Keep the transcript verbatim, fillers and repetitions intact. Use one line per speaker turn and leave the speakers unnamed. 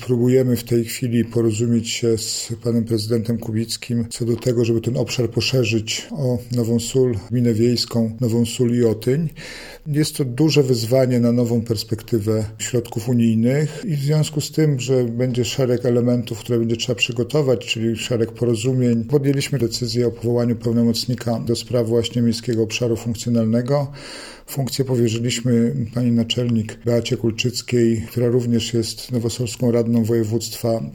Próbujemy w tej chwili porozumieć się z panem prezydentem Kubickim co do tego, żeby ten obszar poszerzyć o Nową Sól, gminę wiejską, Nową Sól i Otyń. Jest to duże wyzwanie na nową perspektywę środków unijnych i w związku z tym, że będzie szereg elementów, które będzie trzeba przygotować, czyli szereg porozumień, podjęliśmy decyzję o powołaniu pełnomocnika do spraw właśnie miejskiego obszaru funkcjonalnego. Funkcję powierzyliśmy pani naczelnik Beacie Kulczyckiej, która również jest nowosolską radną województwa.